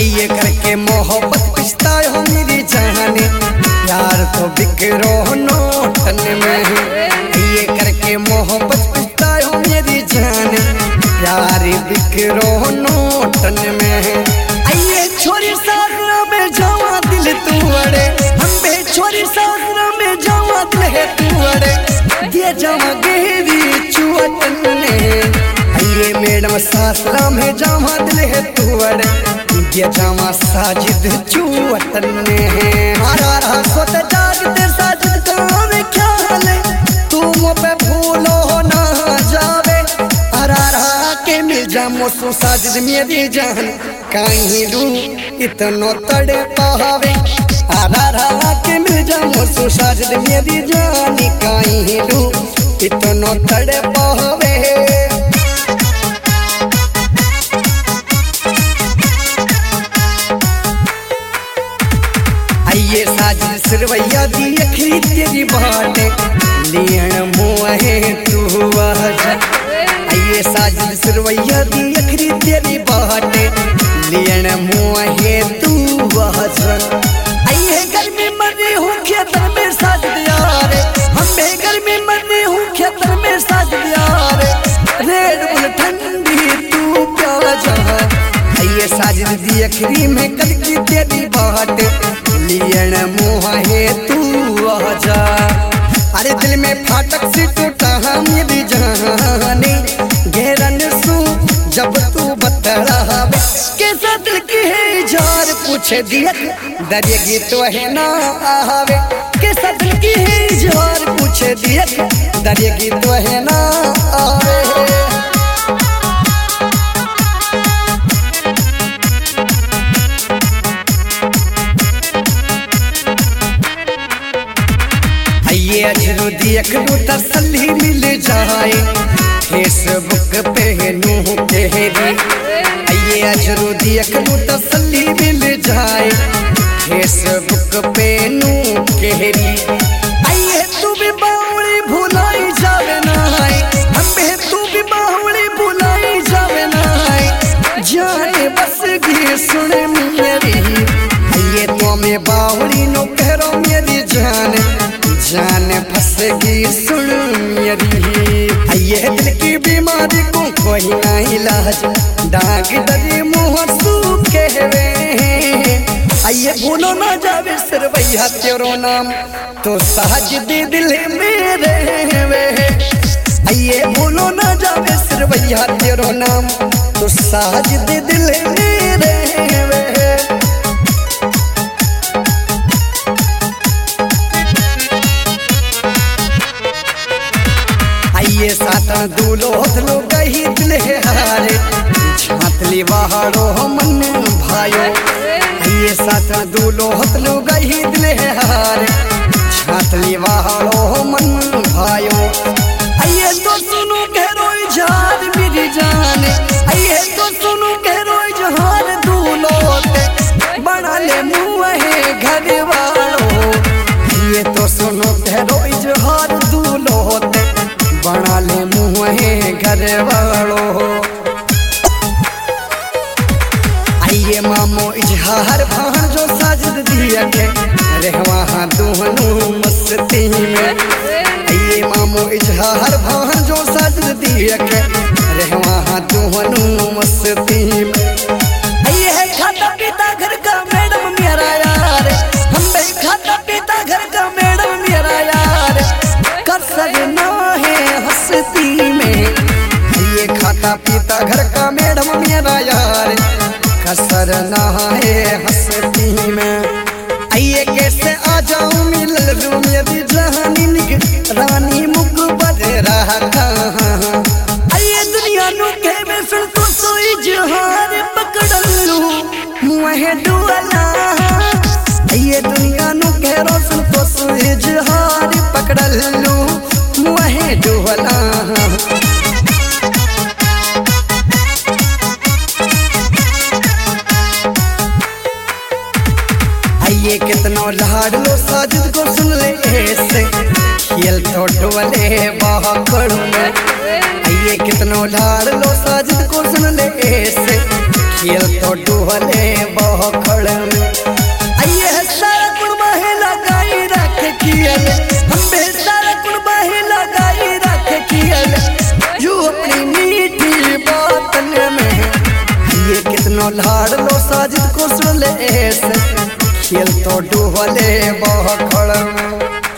आइए करके मोहब्बत पछताओ मेरी जाने, प्यार तो बिखरो नोटन में है। आइए करके मोहब्बत पछताओ मेरी जाने, प्यार बिखरो नोटन में है। आइए छोरी सागरा में जावा दिल तू अड़े, हम बे छोरी सागरा में जावा दिल है तू अड़े, दिए जावा गहरी चुअटन में। आइए मैडम सासरा में जावा दिल है तू अड़े, दिए जावा साजिद चुअटन में। हरा रहा सोत जागते साजिद का में ख्याल है, तू मुँह पे भूलो ना जावे। हरा रहा के मिल जा मोसो साजिद मेरी जान, कहीं लू इतनो तड़े पावे। हरा रहा के मिल जा मोसो साजिद मेरी जान, कहीं लू इतनो तड़े पावे। आइए साजिद सिरवैया दी अखरी तेरी बाटे, लियन मुँहे तू आजा। आइए साजिद सिरवैया दी अखरी तेरी बाटे, लियन मुँहे तू आजा। आइए गर्मी मरी हूँ खेतर में साजिद यारे, हम बे गर्मी मरी हूँ खेतर में साजिद यारे, रेड बुल ठंडी तू प्यार जा। आइए साजिद दी अखरी में कल की तेरी बाटे, लियन मुँहे तू आजा। अरे दिल में फाटक से टूटा मेरी जाने, घेरन सू जब तू बतलावे, कैसा दिल की है जार पूछे दिया दरिएगी तो है ना आवे। कैसा दिल की है जार पूछे दिया दरिएगी तो है ना आवे। आइए अजरू देख लू तसल्ली मिल जाए, फेसबुक पे नू कहरी। आइए अजरू देख लू तसल्ली मिल जाए, फेसबुक पे नू कहरी। आइए तू भी बावड़ी भुलाई जावे ना, हम बे तू भी बावड़ी भुलाई जावे ना, जाने बस गी सुन मेरी। आइए तो मैं बावड़ी नो करो मेरी जान, जान फंसेगी सुन मेरी। आइए दिल की बीमारी को कोई ना इलाज, डाक दरी मुँह सू कहवे। आइए भूलो ना जावे सिरवैया तेरो नाम, तो साजिद दिल मेरे वे। आइए भूलो ना जावे सिरवैया तेरो नाम, तो साजिद दिल मेरे वे। आइए सातन दूलो हथलो कही दिल हारे, झांतली बहारो मन भायो। आइए सातन दूलो हथलो कही दिल हारे, झांतली बहारो मन भायो। आइए तो सुनो कहो इजहार मेरी जान, आइए तो सुनो कहो इजहार दूलो बना ले मुँहे घर वालो। आइए तो सुनो कहो इजहार दूलो बना ले मुँहे घर वालो। आइए मामो इजहार भान जो साजिद दिया के, रहवा दोनों मस्ती में। आइए मामो इजहार भान जो साजिद दिया के, रहवा दोनों मस्ती में। आइए खाता पीता घर का मैडम मेरा यार, हम भी खाता पीता घर का मैडम मेरा यार, कर सकना हस्ती में। ये खाता पीता घर का मैडम मेरा यार, कसर ना है हस्ती में। आइए कैसे आ जाऊं मिल लूं मेरी जहानी रानी मुकबर रहा कहाँ। आइए दुनिया नु के में सुन तो सोई जहार पकड़ लूं मुँहे डुअला। आइए दुनिया नु के रोशन तो सोई जहार पकड़ लूं मुँहे डुअला। आइए कितनो लाड लो साजिद को सुन ले ऐसे, खेल तो डोले बाकड़ू में। आइए कितनो लाड लो साजिद को सुन ले ऐसे, खेल तो डोले बखड़ में आइए सारा कुर्बा है लगाई रख कियल हम बे सारा कुर्बा है लगाई रख कियल यू अपनी मीठी बातन में ये कितनो लाड़ लो साजिद को सुन ले ऐसे खेल तो डूबले बखड़ में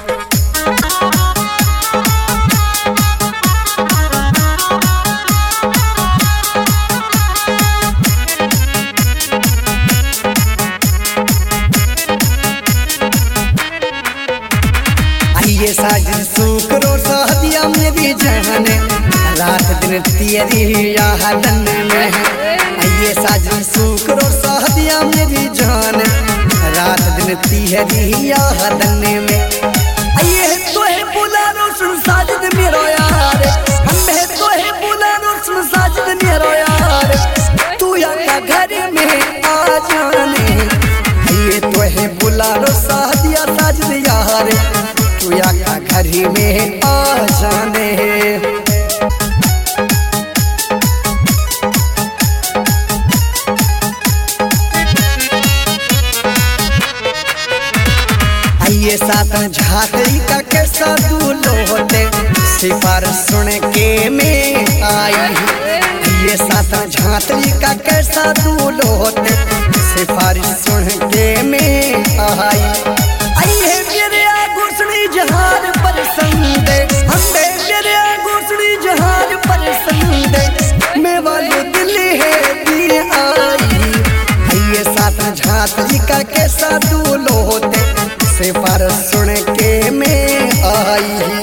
ये साजिद सुकरो सादिया मेरी जान रात दिन तेरी यादन में ये साजिद सुकरो सादिया मेरी जान रात दिन तेरी यादन में ये तो है बुलानो सुन साजिद मेरो यार हमें तो है बुलानो सुन साजिद मेरो यार तू या घर में आ जाने ये तो है बुलानो सादिया साजिद यार या घर में आ जाने आइए साथ झाकरी का कैसा दूल्हो होते सिफारिश सुन के में आई ये साथ झाकरी का कैसा दूल्हो होते सिफारिश सुन के में आई आइए मेरे घुसड़ी जहार पर संदे हमबे तेरे घुसड़ी जहार पर संदे मैं वाले दिल है दिल आई ये साथ झांकी का कैसा दूल्हो होते सिफारिश सुन के में आई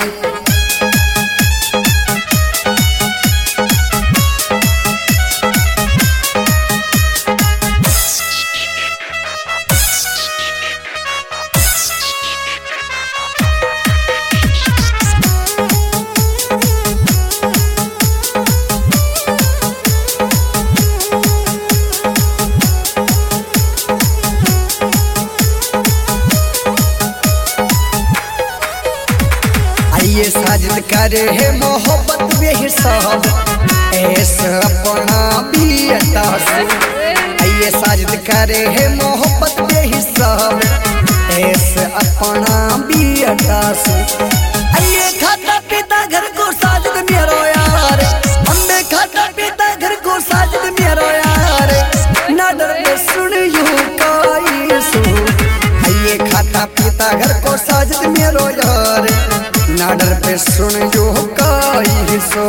ये साजिद करे है मोहब्बत बेहिसाब ऐसा अपना भी अता से ये साजिद करे है मोहब्बत बेहिसाब ऐसा अपना भी अता से ये खाता पीता घर को साजिद मेरो यार हमें खाता पीता घर को साजिद मेरो यार ना डर के सुन यूं काई सो ये खाता पीता घर को साजिद मेरो यार नाडर पे सुन जो काई सो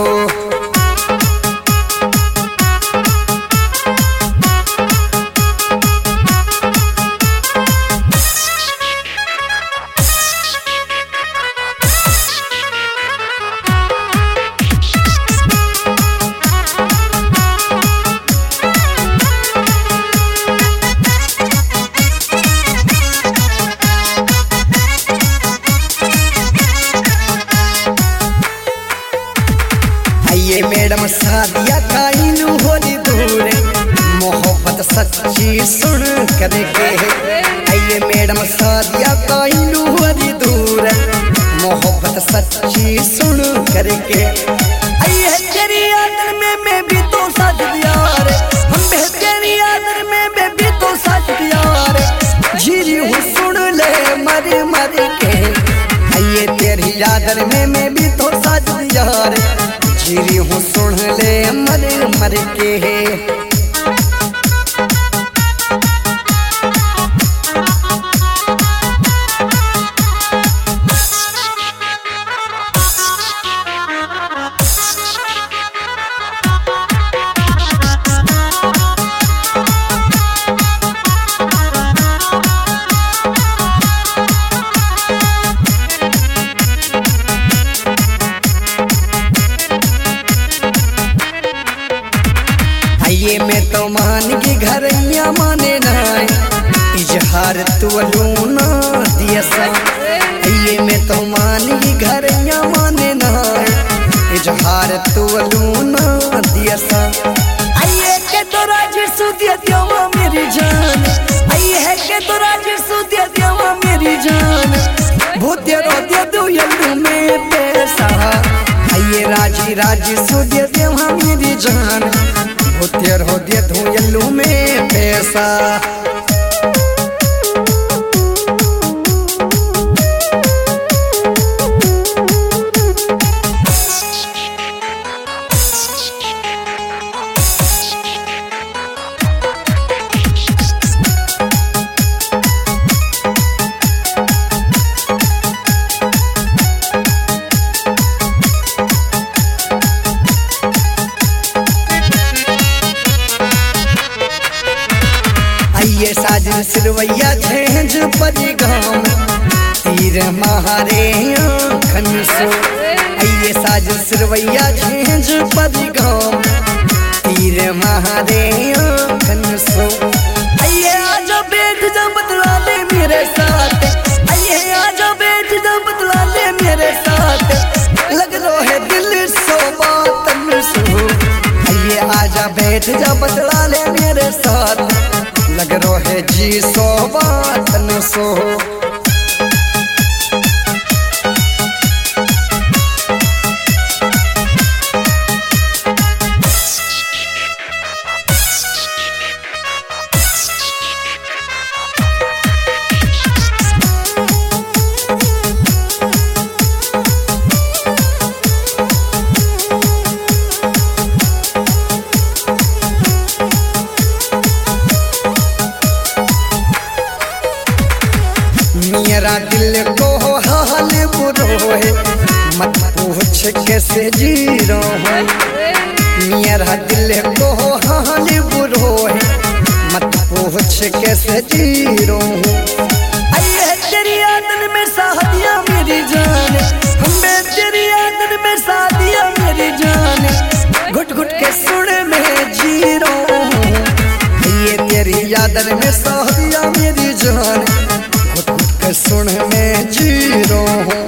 ये मैडम सादिया काइलू होली दूर मोहब्बत सच्ची सुन करके ये मैडम सादिया काइलू होली दूर मोहब्बत सच्ची सुन करके ये तेरी आदर में मैं भी तो साजिद यार हम तेरी आदर में मैं भी तो साजिद यार झीरी हूँ सुन ले मर मर के ये तेरी आदर में मैं भी तो साजिद यार झीरी हूँ सुन ले मर मर के ये मैं तो मान के घरैया माने नाय इजहार तू लूना दिया सा ये मैं तो मान के घरैया माने नाय इजहार तू लूना दिया सा आइए के तो राजी सुदिया देवा मेरी जान आइए है के तो राजी सुदिया देवा मेरी जान भूते रोते दो यल्लू में पैसा आइए राजी राजी सुदिया देवा मेरी जान तेर हो दे धू यल्लू में मेरे साथ। आइए साजन सिरवैया झेंझ परी गाँव तीर महारे आँखन सो। आइए साजन सिरवैया झेंझ परी गाँव तीर महारे आँखन सो। आइए आजा बैठ जा बतला ले मेरे साथ, आइए आजा बैठ जा बतला ले मेरे साथ, लग रो है दिल सो बातन सो। आइए आजा बैठ जा बतला ले मेरे साथ, लग रो है जी सो बातन सो। मेरा दिल को हाल बुरो है, मत पूछ कैसे जी रहा हूँ। मेरा दिल को हाल बुरो है, मत पूछ कैसे जी रहा हूँ। आइए तेरी आदत में सादिया मेरी जान, हमें तेरी आदत में सादिया मेरी जान, घुट घुट के सुन में जी रहा हूँ। आइए तेरी आदत में सादिया मेरी जान, सुन में जी रहा हूँ।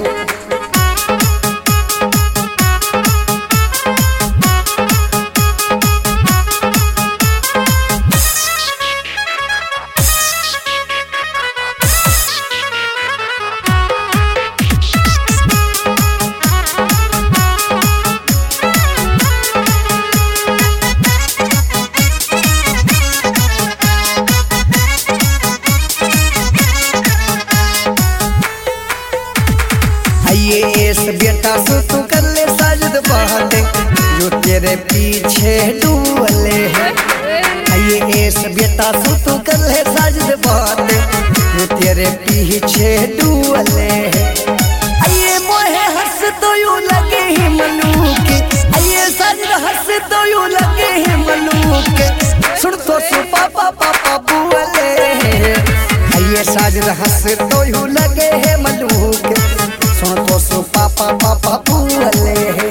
ये इस बेटा सो तू कर ले साजिद बातें जो तेरे पीछे डूबले हैं। ये इस बेटा सो तू कर ले साजिद बातें जो तेरे पीछे डूबले हैं। ये मोहे हंस तो यूं लगे ही मलूक, ये साजिद हंस तो यूं लगे ही मलूक, सुन तो सु पापा पापा बुअले हैं। ये साजिद हंस तो यूं लगे है मलूक, सुन तो सु पापा पापा बुअले हैं।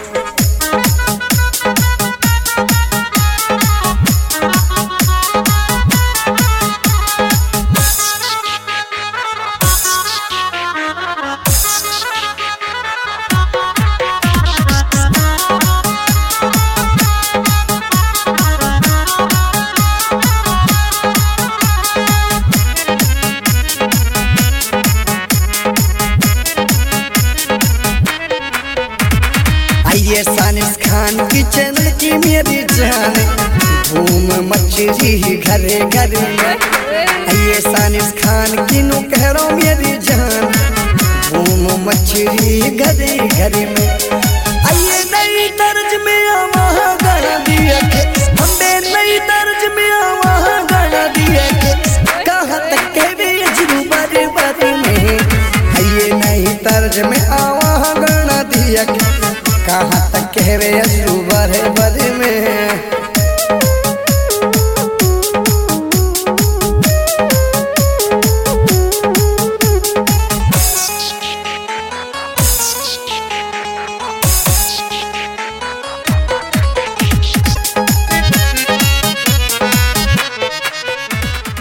ये सानिस खान की चैनल की मेरी जान, धूम मचरी घरे घरे में। ये सानिस खान की नु कह रहा हूँ मेरी जान, धूम मचरी घरे घरे में। आइए नई तर्ज में आवा गाना दिया के, हमने नई तर्ज में आवा गाना दिया के, कहाँ तक के बेजरू बारे बारे में। आइए नई तर्ज में आवा गाना दिया के, कहाँ तक कह रहे अजू बड़े बड़े में।